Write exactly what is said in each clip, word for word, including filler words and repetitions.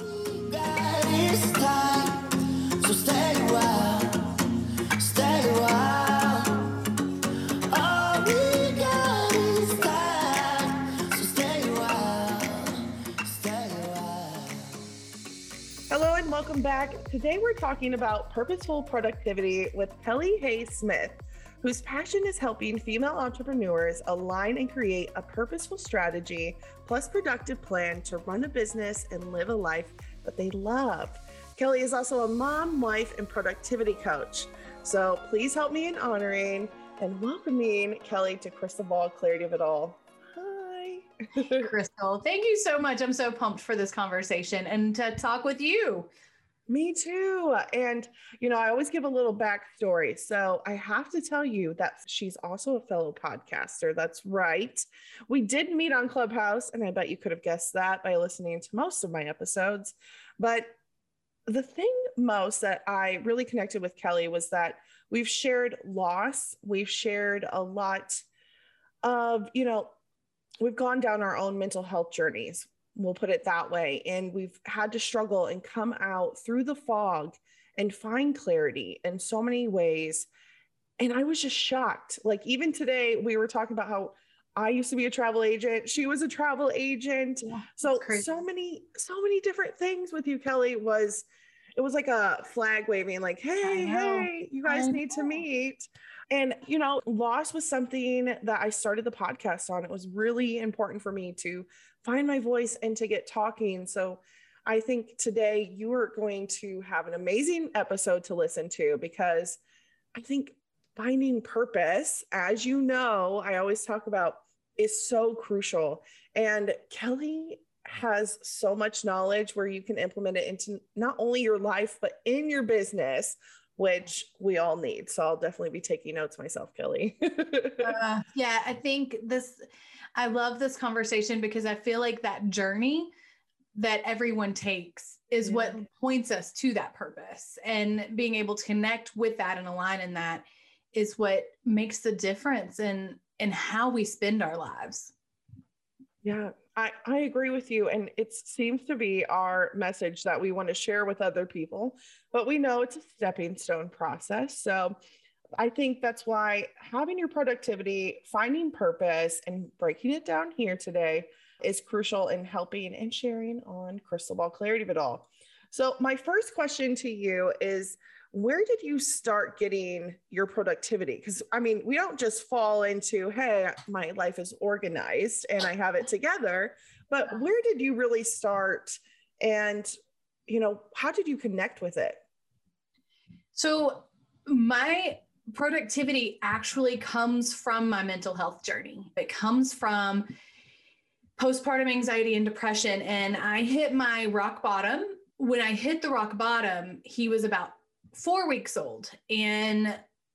It's time, so stay a while, stay a while. All we got is time, so stay a while, stay a while. Hello and welcome back. Today we're talking about purposeful productivity with Kelly Hayes Smith, whose passion is helping female entrepreneurs align and create a purposeful strategy plus productive plan to run a business and live a life that they love. Kelly is also a mom, wife, and productivity coach. So please help me in honoring and welcoming Kelly to Crystal Ball Clarity of It All. Hi. Crystal, thank you so much. I'm so pumped for this conversation and to talk with you. Me too. And, you know, I always give a little backstory. So I have to tell you that she's also a fellow podcaster. That's right. We did meet on Clubhouse, and I bet you could have guessed that by listening to most of my episodes. But the thing most that I really connected with Kelly was that we've shared loss. We've shared a lot of, you know, we've gone down our own mental health journeys. We'll put it that way. And we've had to struggle and come out through the fog and find clarity in so many ways. And I was just shocked. Like even today, we were talking about how I used to be a travel agent. She was a travel agent. Yeah, so, so many, so many different things with you, Kelly. Was it was like a flag waving, like, hey, hey, you guys I need know. to meet. And, you know, loss was something that I started the podcast on. It was really important for me to find my voice and to get talking. So I think today you are going to have an amazing episode to listen to, because I think finding purpose, as you know, I always talk about, is so crucial. And Kelly has so much knowledge where you can implement it into not only your life, but in your business, which we all need. So I'll definitely be taking notes myself, Kelly. uh, yeah, I think this, I love this conversation because I feel like that journey that everyone takes is Yeah. what points us to that purpose, and being able to connect with that and align in that is what makes the difference in, in how we spend our lives. Yeah, I, I agree with you. And it seems to be our message that we want to share with other people, but we know it's a stepping stone process. So I think that's why having your productivity, finding purpose, and breaking it down here today is crucial in helping and sharing on Crystal Ball Clarity of It All. So my first question to you is, where did you start getting your productivity? Because I mean, we don't just fall into, hey, my life is organized and I have it together, but where did you really start? And, you know, how did you connect with it? So my productivity actually comes from my mental health journey. It comes from postpartum anxiety and depression. And I hit my rock bottom. When I hit the rock bottom, he was about four weeks old and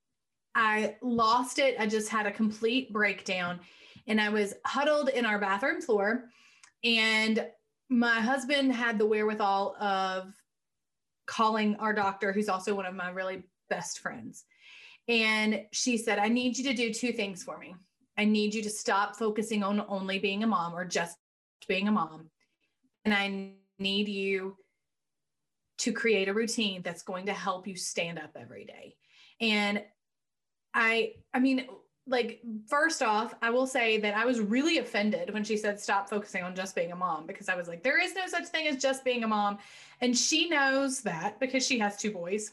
I lost it. I just had a complete breakdown and I was huddled in our bathroom floor, and my husband had the wherewithal of calling our doctor, who's also one of my really best friends. And she said, I need you to do two things for me. I need you to stop focusing on only being a mom or just being a mom. And I need you to create a routine that's going to help you stand up every day. And I, I mean, like, first off, I will say that I was really offended when she said, stop focusing on just being a mom, because I was like, there is no such thing as just being a mom. And she knows that because she has two boys.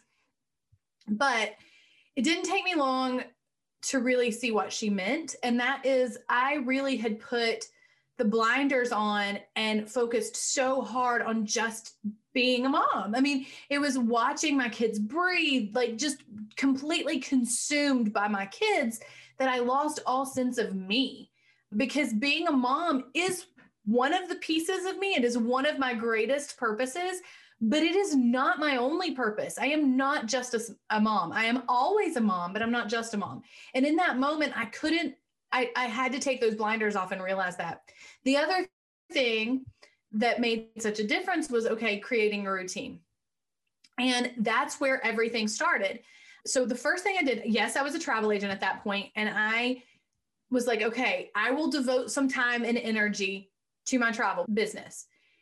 But it didn't take me long to really see what she meant. And that is, I really had put the blinders on and focused so hard on just being a mom. I mean, it was watching my kids breathe, like just completely consumed by my kids, that I lost all sense of me. Because being a mom is one of the pieces of me. It is one of my greatest purposes, but it is not my only purpose. I am not just a, a mom. I am always a mom, but I'm not just a mom. And in that moment, I couldn't, I, I had to take those blinders off and realize that. The other thing that made such a difference was, okay, creating a routine. And that's where everything started. So the first thing I did, yes, I was a travel agent at that point, and I was like, okay, I will devote some time and energy to my travel business.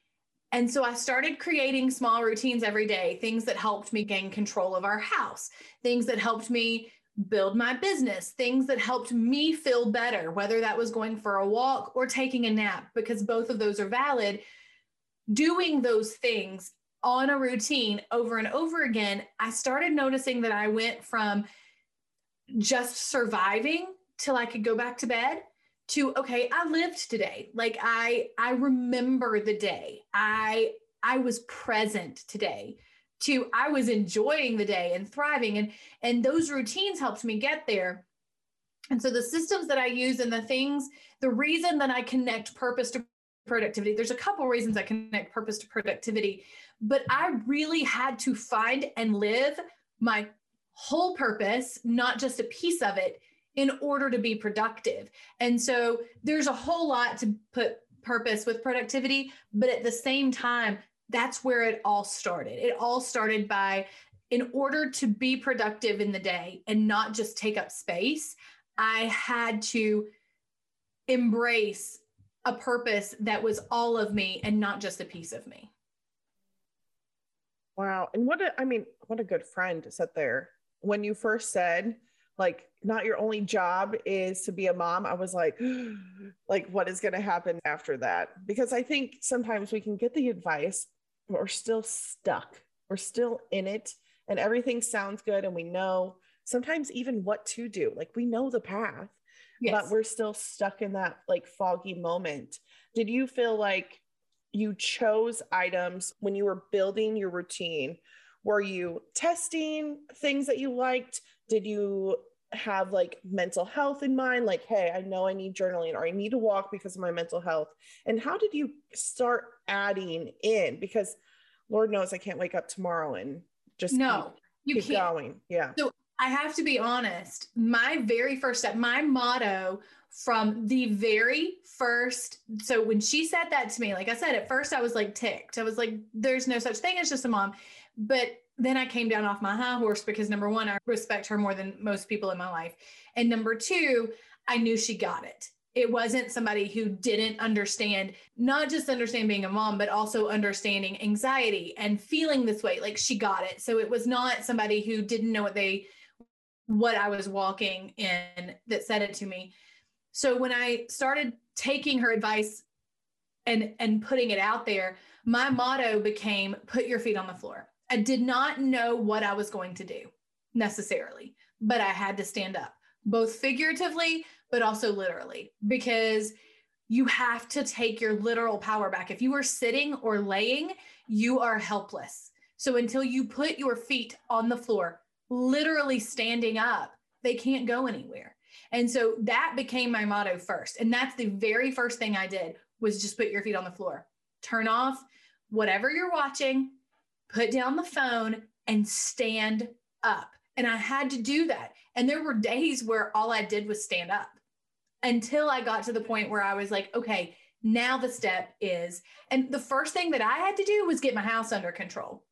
And so I started creating small routines every day, things that helped me gain control of our house, things that helped me build my business, things that helped me feel better, whether that was going for a walk or taking a nap, because both of those are valid. Doing those things on a routine over and over again, I started noticing that I went from just surviving till I could go back to bed to, okay, I lived today. Like I, I remember the day. I, I was present today. To I was enjoying the day and thriving. And, and those routines helped me get there. And so the systems that I use and the things, the reason that I connect purpose to productivity, there's a couple reasons I connect purpose to productivity, but I really had to find and live my whole purpose, not just a piece of it, in order to be productive. And so there's a whole lot to put purpose with productivity, but at the same time, that's where it all started. It all started by, in order to be productive in the day and not just take up space, I had to embrace a purpose that was all of me and not just a piece of me. Wow. And what a, I mean, what a good friend to sit there. When you first said, like, not your only job is to be a mom, I was like, like, what is going to happen after that? Because I think sometimes we can get the advice, but we're still stuck. We're still in it and everything sounds good. And we know sometimes even what to do. Like we know the path, yes, but we're still stuck in that like foggy moment. Did you feel like you chose items when you were building your routine? Were you testing things that you liked? Did you have like mental health in mind? Like, hey, I know I need journaling or I need to walk because of my mental health. And how did you start adding in? Because Lord knows I can't wake up tomorrow and just no, keep, you keep can't. going. Yeah. So I have to be honest. My very first step, my motto from the very first, so when she said that to me, like I said, at first I was like ticked. I was like, there's no such thing as just a mom. But then I came down off my high horse because number one, I respect her more than most people in my life. And number two, I knew she got it. It wasn't somebody who didn't understand, not just understand being a mom, but also understanding anxiety and feeling this way. Like she got it. So it was not somebody who didn't know what they, what I was walking in that said it to me. So when I started taking her advice and, and putting it out there, my motto became, put your feet on the floor. I did not know what I was going to do necessarily, but I had to stand up, both figuratively, but also literally, because you have to take your literal power back. If you are sitting or laying, you are helpless. So until you put your feet on the floor, literally standing up, they can't go anywhere. And so that became my motto first. And that's the very first thing I did was just put your feet on the floor, turn off whatever you're watching, put down the phone and stand up. And I had to do that. And there were days where all I did was stand up until I got to the point where I was like, okay, now the step is, and the first thing that I had to do was get my house under control.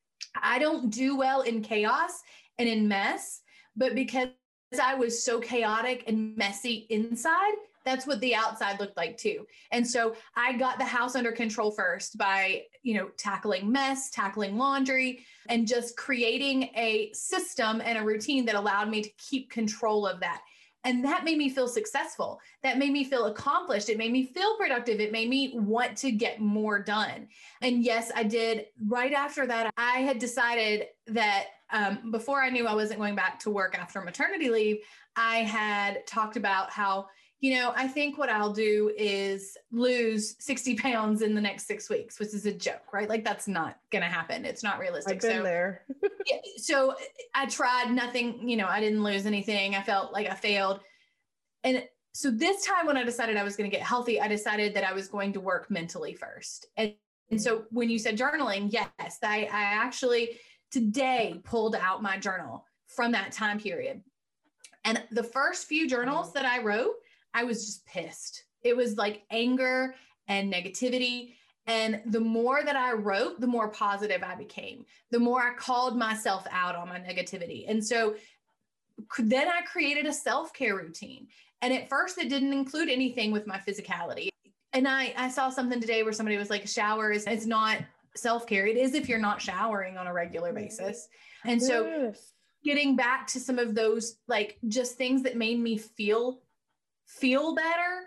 I don't do well in chaos and in mess, but because I was so chaotic and messy inside, that's what the outside looked like too. And so I got the house under control first by, you know, tackling mess, tackling laundry, and just creating a system and a routine that allowed me to keep control of that. And that made me feel successful. That made me feel accomplished. It made me feel productive. It made me want to get more done. And yes, I did. Right after that, I had decided that um, before I knew I wasn't going back to work after maternity leave, I had talked about how, you know, I think what I'll do is lose sixty pounds in the next six weeks, which is a joke, right? Like that's not going to happen. It's not realistic. I've been so, there. yeah, so I tried nothing, you know, I didn't lose anything. I felt like I failed. And so this time when I decided I was going to get healthy, I decided that I was going to work mentally first. And, and so when you said journaling, yes, I, I actually today pulled out my journal from that time period. And the first few journals that I wrote, I was just pissed. It was like anger and negativity. And the more that I wrote, the more positive I became, the more I called myself out on my negativity. And so then I created a self-care routine. And at first it didn't include anything with my physicality. And I, I saw something today where somebody was like, shower is, it's not self-care. It is if you're not showering on a regular basis. And so Yes. getting back to some of those, like just things that made me feel, feel better,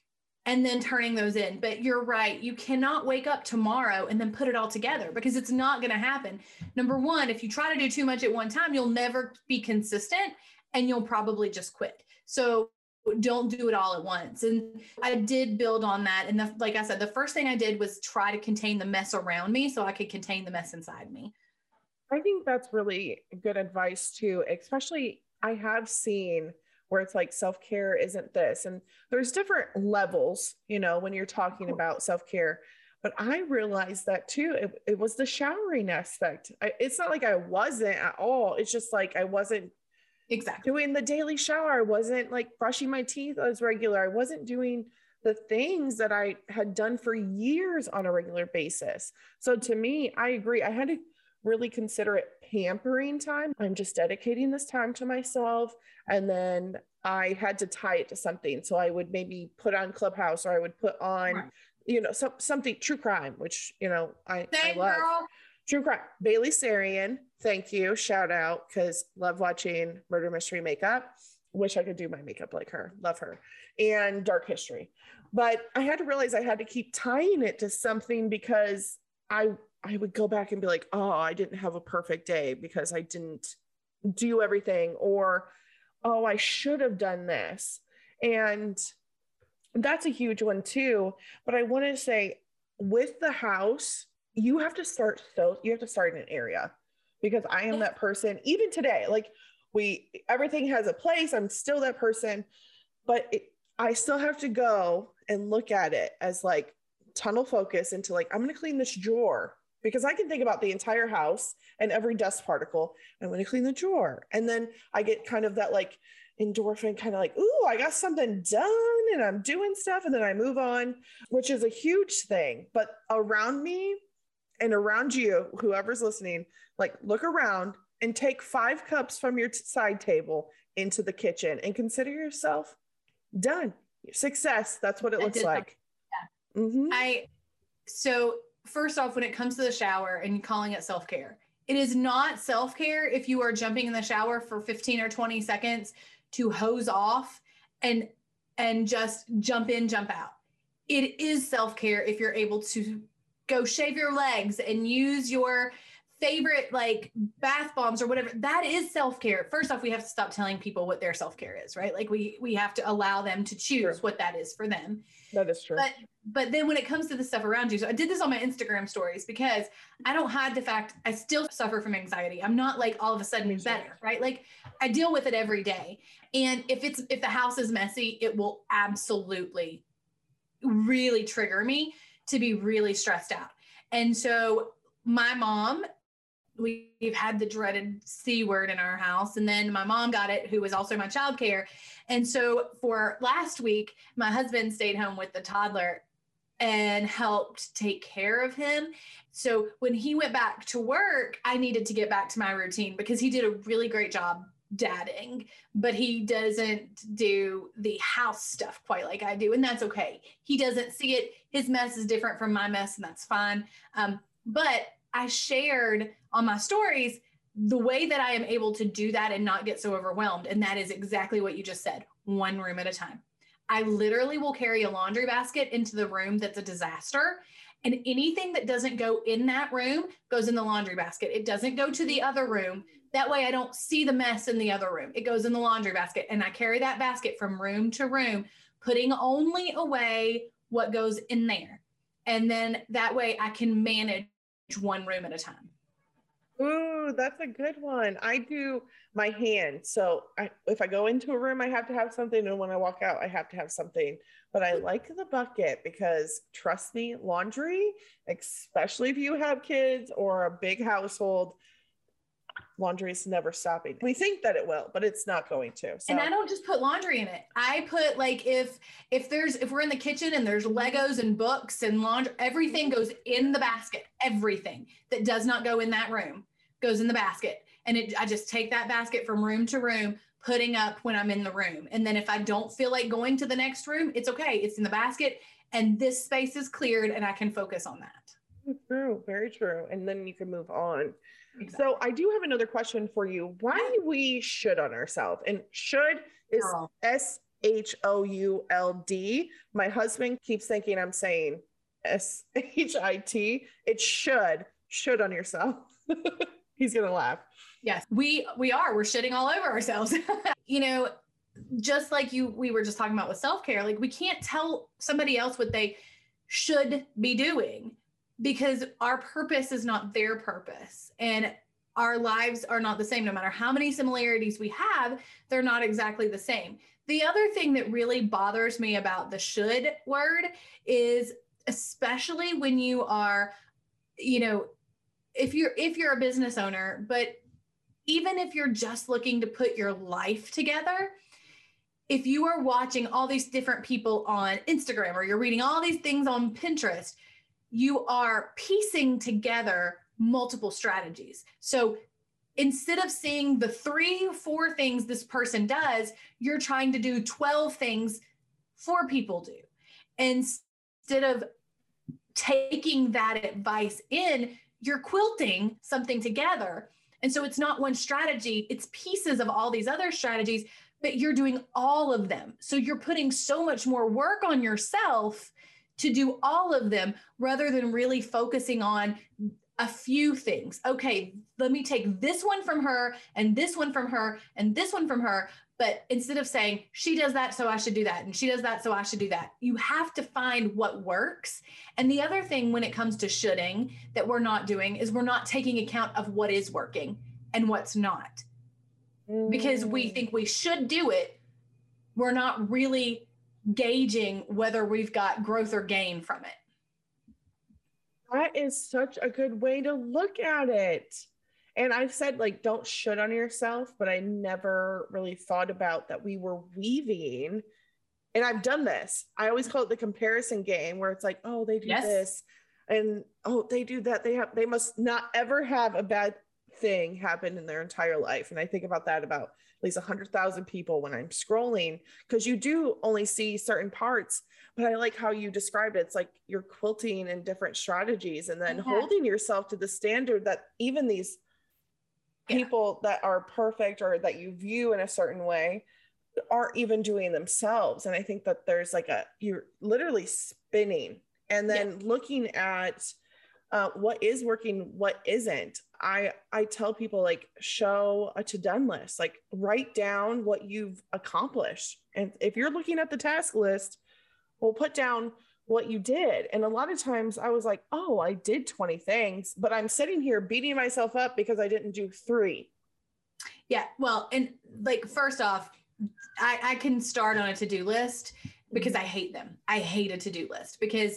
and then turning those in. But you're right. You cannot wake up tomorrow and then put it all together, because it's not going to happen. Number one, if you try to do too much at one time, you'll never be consistent and you'll probably just quit. So don't do it all at once. And I did build on that. And the, like I said, the first thing I did was try to contain the mess around me so I could contain the mess inside me. I think that's really good advice too, especially I have seen where it's like self-care isn't this, and there's different levels, you know, when you're talking about self-care, but I realized that too. It, it was the showering aspect. I, it's not like I wasn't at all. It's just like, I wasn't Exactly. doing the daily shower. I wasn't like brushing my teeth as regular. I wasn't doing the things that I had done for years on a regular basis. So to me, I agree. I had to really consider it pampering time. I'm just dedicating this time to myself. And then I had to tie it to something. So I would maybe put on Clubhouse, or I would put on, right. you know, some, something true crime, which, you know, I, I love. Girl. True crime. Bailey Sarian. Thank you. Shout out. Cause love watching murder mystery makeup. Wish I could do my makeup like her. Love her. And dark history. But I had to realize I had to keep tying it to something, because I, I would go back and be like, oh, I didn't have a perfect day because I didn't do everything, or, oh, I should have done this. And that's a huge one too. But I want to say, with the house, you have to start, so you have to start in an area, because I am that person, even today, like we, everything has a place. I'm still that person, but it, I still have to go and look at it as like tunnel focus into like, I'm going to clean this drawer, because I can think about the entire house and every dust particle. I'm going to clean the drawer. And then I get kind of that like endorphin, kind of like, ooh, I got something done and I'm doing stuff. And then I move on, which is a huge thing. But around me and around you, whoever's listening, like look around and take five cups from your t- side table into the kitchen and consider yourself done. Success. That's what it looks like. Yeah. Mm-hmm. I, so first off, when it comes to the shower and calling it self-care, it is not self-care if you are jumping in the shower for fifteen or twenty seconds to hose off and, and just jump in, jump out. It is self-care if you're able to go shave your legs and use your favorite like bath bombs or whatever. That is self-care. First off, we have to stop telling people what their self-care is, right? Like we we have to allow them to choose True. What that is for them. That is true. But but then when it comes to the stuff around you, so I did this on my Instagram stories, because I don't hide the fact I still suffer from anxiety. I'm not like all of a sudden better, right? Like I deal with it every day. And if it's if the house is messy, it will absolutely really trigger me to be really stressed out. And so my mom, we've had the dreaded C word in our house. And then my mom got it, who was also my childcare. And so for last week, my husband stayed home with the toddler and helped take care of him. So when he went back to work, I needed to get back to my routine, because he did a really great job dadding, but he doesn't do the house stuff quite like I do. And that's okay. He doesn't see it. His mess is different from my mess, and that's fine. Um, but I shared on my stories the way that I am able to do that and not get so overwhelmed. And that is exactly what you just said, one room at a time. I literally will carry a laundry basket into the room that's a disaster. And anything that doesn't go in that room goes in the laundry basket. It doesn't go to the other room. That way I don't see the mess in the other room. It goes in the laundry basket. And I carry that basket from room to room, putting only away what goes in there. And then that way I can manage one room at a time. Ooh, that's a good one. I do my hand. So I, if I go into a room, I have to have something. And when I walk out, I have to have something. But I like the bucket because, trust me, laundry, especially if you have kids or a big household, laundry is never stopping. We think that it will, but it's not going to. So. And I don't just put laundry in it. I put like, if if there's if we're in the kitchen and there's Legos and books and laundry, everything goes in the basket. Everything that does not go in that room goes in the basket. And it, I just take that basket from room to room, putting up when I'm in the room. And then if I don't feel like going to the next room, it's okay. It's in the basket. and this space is cleared and I can focus on that. True, very true. And then you can move on. Exactly. So I do have another question for you. Why do we should on ourselves? And should is Girl. S H O U L D. My husband keeps thinking I'm saying S H I T. It should, should on yourself. He's going to laugh. Yes, we we are. We're shitting all over ourselves. You know, just like you, we were just talking about with self-care, like we can't tell somebody else what they should be doing because our purpose is not their purpose. And our lives are not the same. No matter how many similarities we have, they're not exactly the same. The other thing that really bothers me about the should word is, especially when you are, you know, if you're if you're a business owner, but even if you're just looking to put your life together, if you are watching all these different people on Instagram or you're reading all these things on Pinterest, you are piecing together multiple strategies. So instead of seeing the three, four things this person does, you're trying to do twelve things four people do. And instead of taking that advice in, you're quilting something together. And so it's not one strategy, it's pieces of all these other strategies, but you're doing all of them. So you're putting so much more work on yourself to do all of them rather than really focusing on a few things. Okay, let me take this one from her and this one from her and this one from her. But instead of saying, she does that, so I should do that. And she does that, so I should do that. You have to find what works. And the other thing when it comes to shoulding that we're not doing is we're not taking account of what is working and what's not. Mm. Because we think we should do it. We're not really gauging whether we've got growth or gain from it. That is such a good way to look at it. And I've said, like, don't should on yourself, but I never really thought about that we were weaving. And I've done this. I always call it the comparison game where it's like, oh, they do yes. this and oh, they do that. They have, they must not ever have a bad thing happen in their entire life. And I think about that about at least a hundred thousand people when I'm scrolling, because you do only see certain parts. But I like how you described it. It's like you're quilting in different strategies and then yeah. holding yourself to the standard that even these people yeah. that are perfect or that you view in a certain way aren't even doing themselves. And I think that there's like a, you're literally spinning and then yeah. looking at uh, what is working, what isn't. I, I tell people, like, show a to-done list, like write down what you've accomplished. And if you're looking at the task list, well, put down what you did. And a lot of times I was like, oh, I did twenty things, but I'm sitting here beating myself up because I didn't do three. Yeah. Well, and like, first off, I, I can start on a to-do list because I hate them. I hate a to-do list because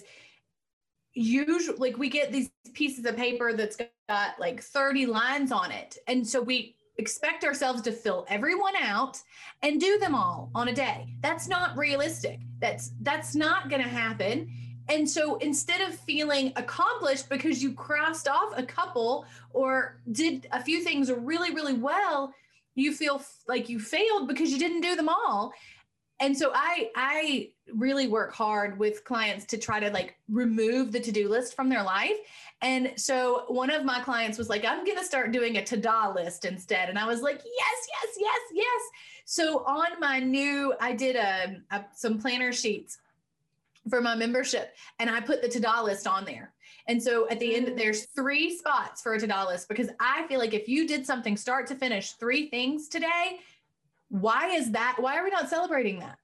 usually, like, we get these pieces of paper that's got like thirty lines on it. And so we expect ourselves to fill everyone out and do them all on a day. That's not realistic. That's, that's not going to happen. And so instead of feeling accomplished because you crossed off a couple or did a few things really, really well, you feel like you failed because you didn't do them all. And so I, I really work hard with clients to try to like remove the to-do list from their life. And so one of my clients was like, I'm going to start doing a to-do list instead. And I was like, yes, yes, yes, yes. So on my new, I did a, a some planner sheets for my membership and I put the to-do list on there. And so at the end, there's three spots for a to-do list because I feel like if you did something start to finish, three things today, why is that? Why are we not celebrating that?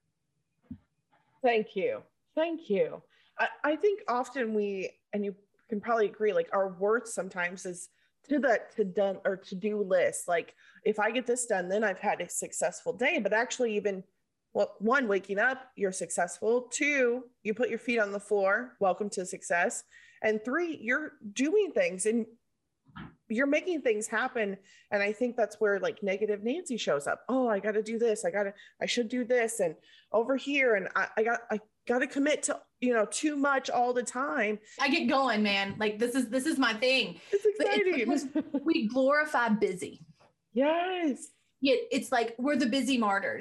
Thank you. Thank you. I, I think often we, and you can probably agree, like our worth sometimes is to the to done or to-do list. Like if I get this done, then I've had a successful day. But actually even, well, one, waking up, you're successful. Two, you put your feet on the floor. Welcome to success. And three, you're doing things and you're making things happen. And I think that's where like negative Nancy shows up. Oh, I got to do this. I got to, I should do this. And over here. And I, I got, I got to commit to, you know, too much all the time. I get going, man. Like this is, this is my thing. It's exciting. It's we glorify busy. Yes. Yet it's like, we're the busy martyrs.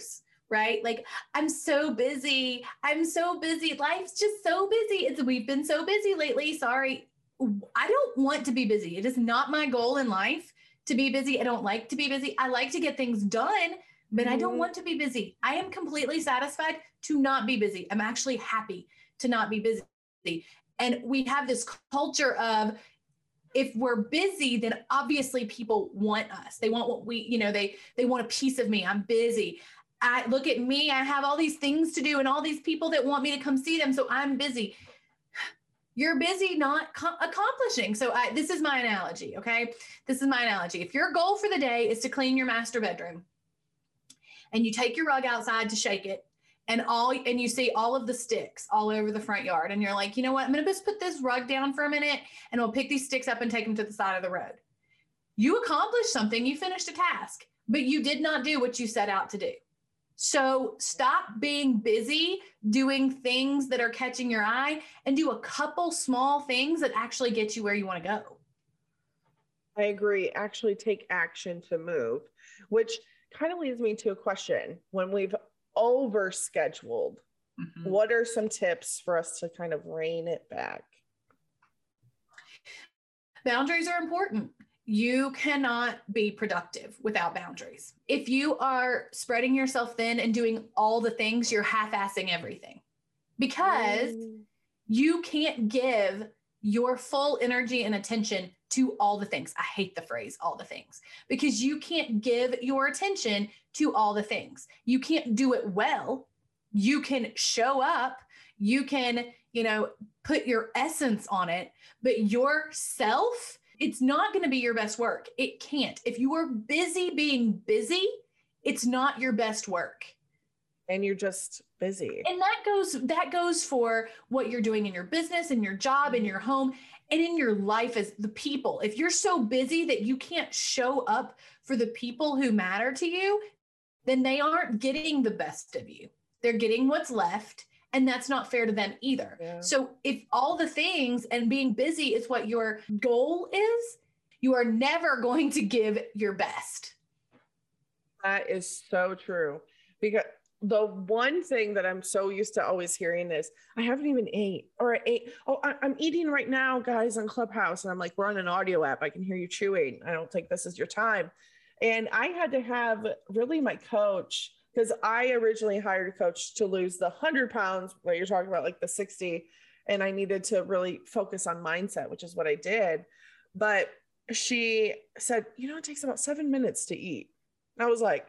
right? Like, I'm so busy. I'm so busy. Life's just so busy. It's, we've been so busy lately. Sorry. I don't want to be busy. It is not my goal in life to be busy. I don't like to be busy. I like to get things done, but I don't want to be busy. I am completely satisfied to not be busy. I'm actually happy to not be busy. And we have this culture of, if we're busy, then obviously people want us. They want what we, you know, they, they want a piece of me. I'm busy. I look at me, I have all these things to do and all these people that want me to come see them. So I'm busy. You're busy not co- accomplishing. So I, this is my analogy. Okay. This is my analogy. If your goal for the day is to clean your master bedroom and you take your rug outside to shake it, and all, and you see all of the sticks all over the front yard, and you're like, you know what, I'm going to just put this rug down for a minute and we'll pick these sticks up and take them to the side of the road. You accomplished something, you finished a task, but you did not do what you set out to do. So stop being busy doing things that are catching your eye and do a couple small things that actually get you where you want to go. I agree. Actually take action to move, which kind of leads me to a question. When we've over scheduled, mm-hmm. what are some tips for us to kind of rein it back? Boundaries are important. You cannot be productive without boundaries. If you are spreading yourself thin and doing all the things, you're half-assing everything, because mm. you can't give your full energy and attention to all the things. I hate the phrase all the things, because you can't give your attention to all the things. You can't do it well. You can show up, you can, you know, put your essence on it, but yourself, it's not going to be your best work. It can't. If you are busy being busy, it's not your best work. And you're just busy. And that goes, that goes for what you're doing in your business, in your job, in your home, and in your life as the people. If you're so busy that you can't show up for the people who matter to you, then they aren't getting the best of you. They're getting what's left. And that's not fair to them either. Yeah. So if all the things and being busy is what your goal is, you are never going to give your best. That is so true. Because the one thing that I'm so used to always hearing is, I haven't even ate, or I ate, oh, I, I'm eating right now, guys, on Clubhouse. And I'm like, we're on an audio app. I can hear you chewing. I don't think this is your time. And I had to have really my coach, because I originally hired a coach to lose the one hundred pounds, what you're talking about, like the sixty. And I needed to really focus on mindset, which is what I did. But she said, you know, it takes about seven minutes to eat. And I was like,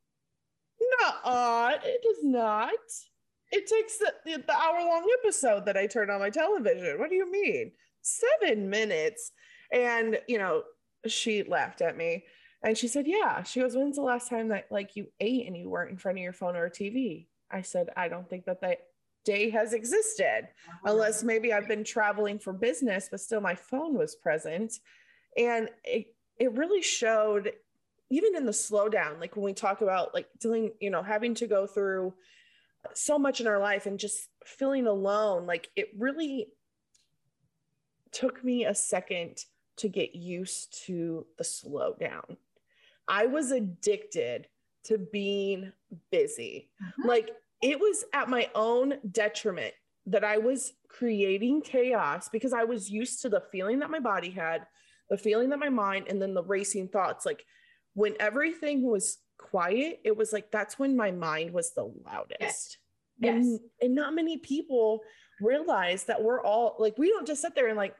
no, it does not. It takes the, the, the hour-long episode that I turn on my television. What do you mean? Seven minutes. And, you know, she laughed at me. And she said, yeah. She goes, when's the last time that like you ate and you weren't in front of your phone or a T V? I said, I don't think that that day has existed, unless maybe I've been traveling for business, but still my phone was present. And it, it really showed, even in the slowdown, like when we talk about like dealing, you know, having to go through so much in our life and just feeling alone, like it really took me a second to get used to the slowdown. I was addicted to being busy. Mm-hmm. Like it was at my own detriment that I was creating chaos, because I was used to the feeling that my body had, the feeling that my mind, and then the racing thoughts. Like when everything was quiet, it was like, that's when my mind was the loudest. Yes. And, yes. and not many people realize that we're all like, we don't just sit there and like,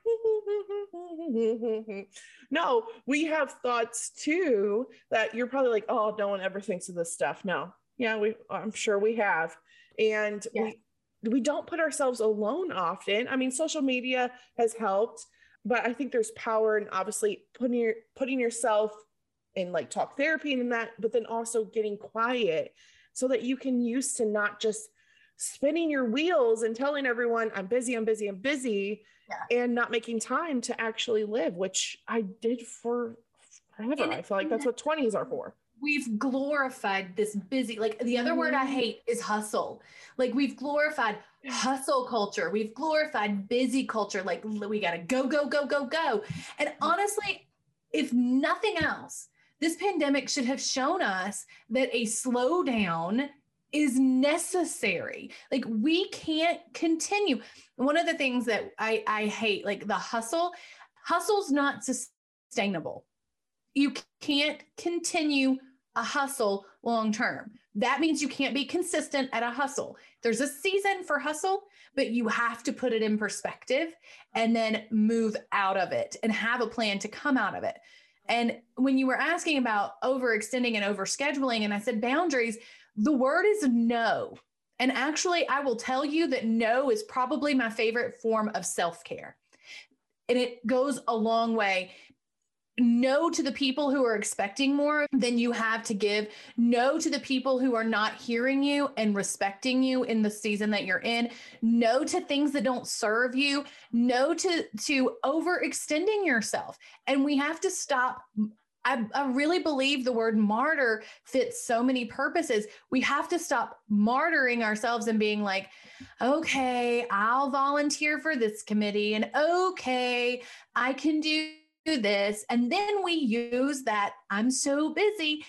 no, we have thoughts too, that you're probably like, oh, no one ever thinks of this stuff. No. Yeah, we, I'm sure we have. And yeah. we, we don't put ourselves alone often. I mean, social media has helped, but I think there's power in obviously putting your, putting yourself in like talk therapy and that, but then also getting quiet so that you can use to not just spinning your wheels and telling everyone I'm busy, I'm busy, I'm busy, yeah. and not making time to actually live, which I did for forever. And I feel like that's what twenties are for. We've glorified this busy, like the other mm. word I hate is hustle. Like we've glorified hustle culture. We've glorified busy culture. Like we got to go, go, go, go, go. And honestly, if nothing else, this pandemic should have shown us that a slowdown is necessary. Like we can't continue. One of the things that I, I hate, like the hustle, hustle's not sustainable. You can't continue a hustle long-term. That means you can't be consistent at a hustle. There's a season for hustle, but you have to put it in perspective and then move out of it and have a plan to come out of it. And when you were asking about overextending and overscheduling, and I said boundaries, the word is no. And actually, I will tell you that no is probably my favorite form of self-care. And it goes a long way. No to the people who are expecting more than you have to give. No to the people who are not hearing you and respecting you in the season that you're in. No to things that don't serve you. No to, to overextending yourself. And we have to stop. I, I really believe the word martyr fits so many purposes. We have to stop martyring ourselves and being like, okay, I'll volunteer for this committee, and okay, I can do this. And then we use that I'm so busy.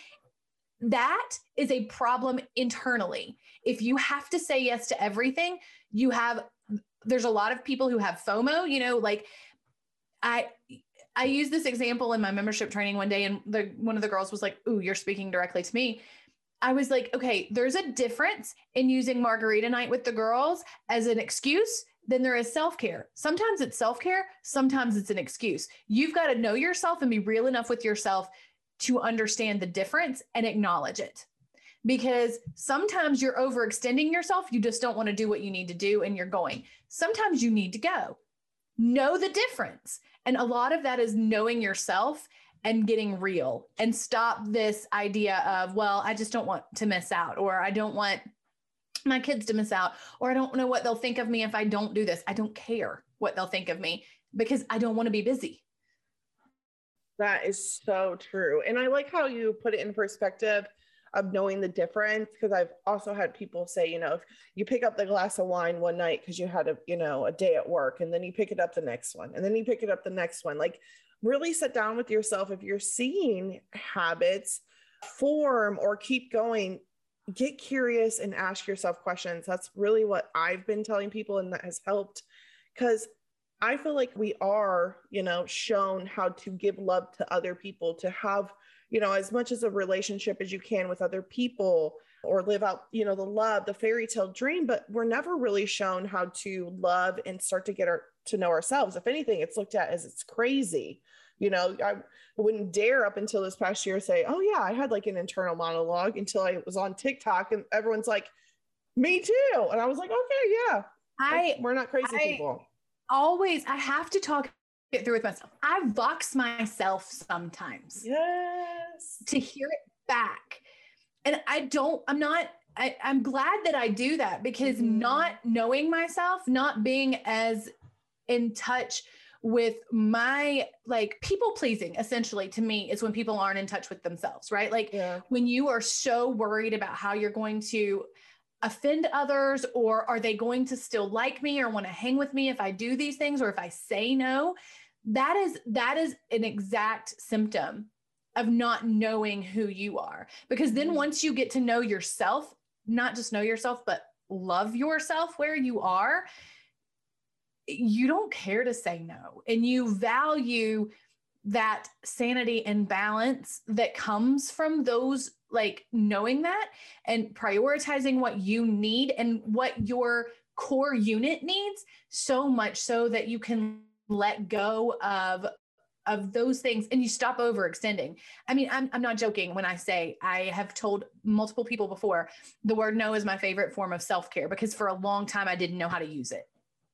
That is a problem internally. If you have to say yes to everything, you have, there's a lot of people who have FOMO, you know, like I, I used this example in my membership training one day, and the, one of the girls was like, ooh, you're speaking directly to me. I was like, okay, there's a difference in using margarita night with the girls as an excuse than there is self-care. Sometimes it's self-care, sometimes it's an excuse. You've got to know yourself and be real enough with yourself to understand the difference and acknowledge it. Because sometimes you're overextending yourself. You just don't want to do what you need to do and you're going. Sometimes you need to go. Know the difference. And a lot of that is knowing yourself and getting real, and stop this idea of, well, I just don't want to miss out, or I don't want my kids to miss out, or I don't know what they'll think of me if I don't do this. I don't care what they'll think of me because I don't want to be busy. That is so true. And I like how you put it in perspective of knowing the difference, because I've also had people say, you know, if you pick up the glass of wine one night because you had a, you know, a day at work, and then you pick it up the next one, and then you pick it up the next one, like really sit down with yourself. If you're seeing habits form or keep going, get curious and ask yourself questions. That's really what I've been telling people, and that has helped, because I feel like we are, you know, shown how to give love to other people, to have, you know, as much as a relationship as you can with other people, or live out, you know, the love, the fairy tale dream, but we're never really shown how to love and start to get our, to know ourselves. If anything, it's looked at as it's crazy. You know, I wouldn't dare up until this past year say, oh yeah, I had like an internal monologue, until I was on TikTok and everyone's like, me too. And I was like, okay, yeah, I, we're not crazy I people. Always, I have to talk it through with myself. I vox myself sometimes. Yes. To hear it back. And I don't, I'm not, I, I'm glad that I do that, because mm-hmm. not knowing myself, not being as in touch with my, like, people pleasing essentially to me is when people aren't in touch with themselves, right? Like yeah. when you are so worried about how you're going to offend others, or are they going to still like me or want to hang with me if I do these things, or if I say no, that is, that is an exact symptom of not knowing who you are. Because then once you get to know yourself, not just know yourself, but love yourself where you are, you don't care to say no. And you value that sanity and balance that comes from those, like knowing that and prioritizing what you need and what your core unit needs, so much so that you can let go of of those things and you stop overextending. I mean, I'm, I'm not joking when I say I have told multiple people before, the word no is my favorite form of self-care, because for a long time I didn't know how to use it.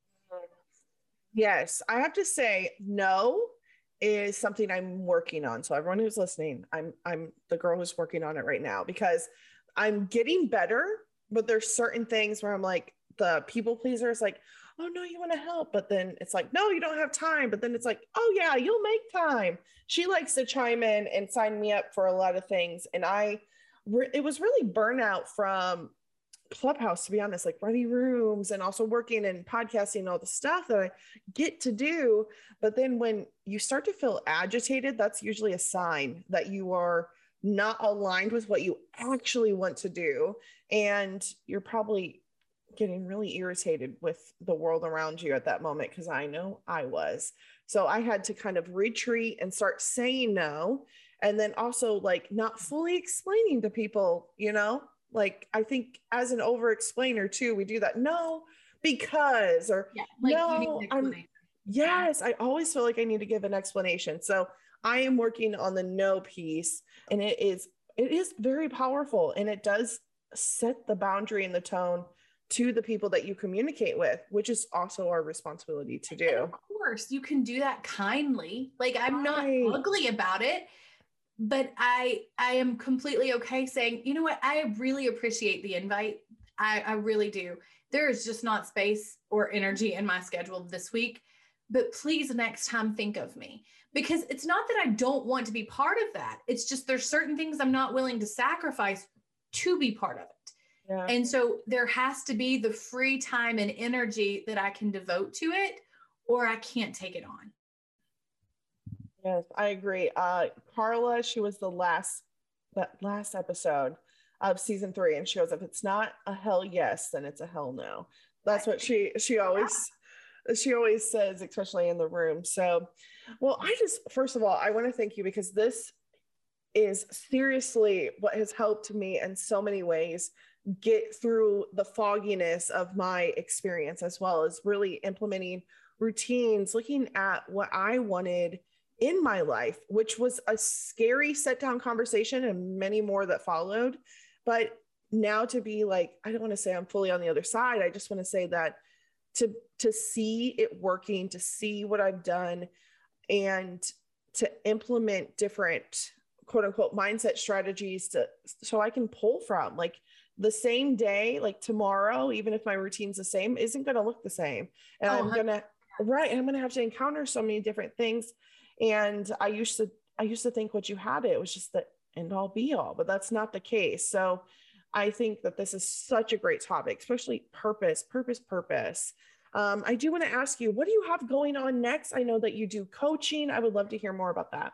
Yes, I have to say no is something I'm working on. So everyone who's listening, I'm I'm the girl who's working on it right now, because I'm getting better, but there's certain things where I'm like, the people pleaser is like, oh no, you want to help, but then it's like, no, you don't have time, but then it's like, oh yeah, you'll make time. She likes to chime in and sign me up for a lot of things, and I it was really burnout from Clubhouse, to be honest, like running rooms and also working and podcasting, all the stuff that I get to do. But then when you start to feel agitated, that's usually a sign that you are not aligned with what you actually want to do. And you're probably getting really irritated with the world around you at that moment, because I know I was. So I had to kind of retreat and start saying no. And then also like not fully explaining to people, you know, like I think as an over explainer too, we do that. No, because, or yeah, like no, I'm, yes, I always feel like I need to give an explanation. So I am working on the no piece, and it is, it is very powerful, and it does set the boundary and the tone to the people that you communicate with, which is also our responsibility to do. And of course, you can do that kindly. Like I'm not Right. ugly about it, but I I am completely okay saying, you know what, I really appreciate the invite. I, I really do. There is just not space or energy in my schedule this week, but please next time think of me. Because it's not that I don't want to be part of that. It's just there's certain things I'm not willing to sacrifice to be part of it. Yeah. And so there has to be the free time and energy that I can devote to it, or I can't take it on. Yes, I agree. Uh, Carla, she was the last, that last episode of season three. And she goes, if it's not a hell yes, then it's a hell no. That's what she, she always, she always says, especially in the room. So, well, I just, first of all, I want to thank you, because this is seriously what has helped me in so many ways get through the fogginess of my experience, as well as really implementing routines, looking at what I wanted in my life, which was a scary set down conversation and many more that followed. But now to be like, I don't want to say I'm fully on the other side. I just want to say that to, to see it working, to see what I've done, and to implement different quote unquote mindset strategies to, so I can pull from, like, the same day, like tomorrow, even if my routine's the same, isn't going to look the same. And oh, I'm going to, right. And I'm going to have to encounter so many different things. And I used to, I used to think what you had, it was just the end all be all, but that's not the case. So I think that this is such a great topic, especially purpose, purpose, purpose. Um, I do want to ask you, what do you have going on next? I know that you do coaching. I would love to hear more about that.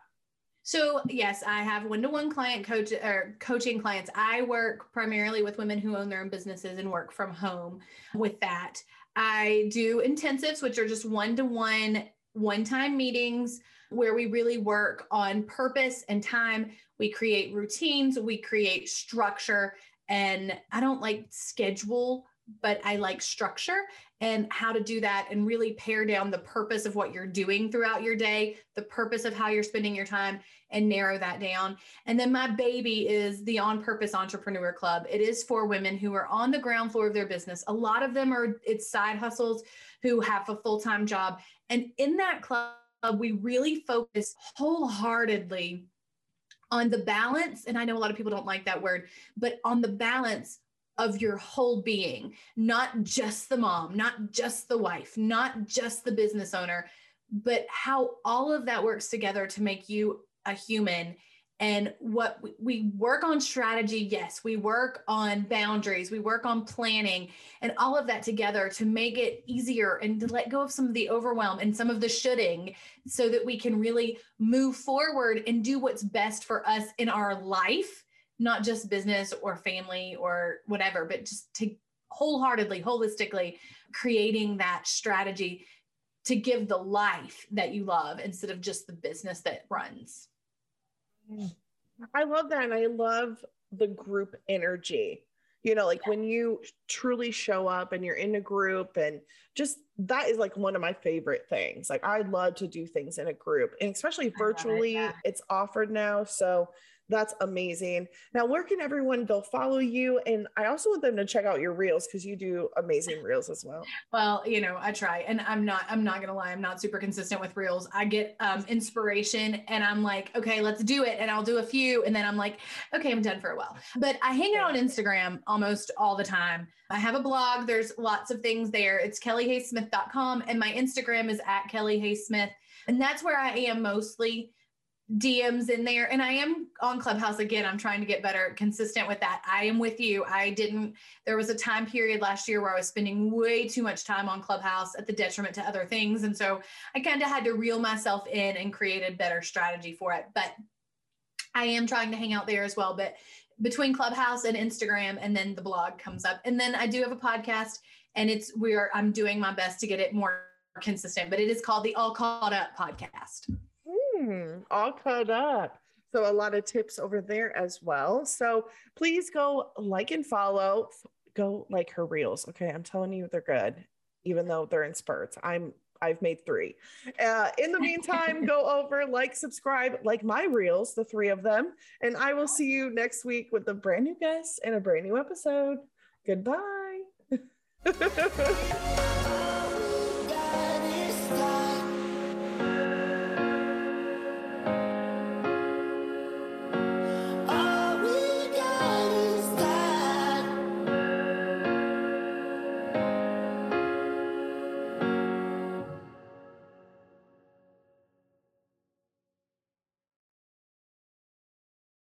So yes, I have one-to-one client coach or coaching clients. I work primarily with women who own their own businesses and work from home with that. I do intensives, which are just one-to-one, one-time meetings where we really work on purpose and time. We create routines, we create structure, and I don't like schedule, but I like structure and how to do that and really pare down the purpose of what you're doing throughout your day, the purpose of how you're spending your time, and narrow that down. And then my baby is the On Purpose Entrepreneur Club. It is for women who are on the ground floor of their business. A lot of them are, it's side hustles who have a full-time job. And in that club, we really focus wholeheartedly on the balance. And I know a lot of people don't like that word, but on the balance of your whole being, not just the mom, not just the wife, not just the business owner, but how all of that works together to make you a human. And what we, we work on strategy. Yes, we work on boundaries, we work on planning, and all of that together to make it easier and to let go of some of the overwhelm and some of the shoulding, so that we can really move forward and do what's best for us in our life. Not just business or family or whatever, but just to wholeheartedly, holistically creating that strategy to give the life that you love instead of just the business that runs. I love that. And I love the group energy, you know, like yeah. when you truly show up and you're in a group, and just that is like one of my favorite things. Like I love to do things in a group, and especially virtually, it, yeah. it's offered now. So that's amazing. Now, where can everyone go follow you? And I also want them to check out your reels, because you do amazing reels as well. Well, you know, I try, and I'm not, I'm not going to lie. I'm not super consistent with reels. I get um, inspiration and I'm like, okay, let's do it. And I'll do a few. And then I'm like, okay, I'm done for a while, but I hang out on Instagram almost all the time. I have a blog. There's lots of things there. It's kelly hay smith dot com. And my Instagram is at Kelly Hay Smith. And that's where I am mostly. D Ms in there. And I am on Clubhouse again. I'm trying to get better, consistent with that. I am with you. I didn't, there was a time period last year where I was spending way too much time on Clubhouse at the detriment to other things. And so I kind of had to reel myself in and create a better strategy for it. But I am trying to hang out there as well, but between Clubhouse and Instagram, and then the blog comes up. And then I do have a podcast, and it's we're I'm doing my best to get it more consistent, but it is called the All Caught Up podcast. Hmm, all caught up. So a lot of tips over there as well. So please go like and follow. Go like her reels. Okay, I'm telling you, they're good, even though they're in spurts. I'm I've made three. Uh, in the meantime, go over, like, subscribe, like my reels, the three of them, and I will see you next week with a brand new guest and a brand new episode. Goodbye.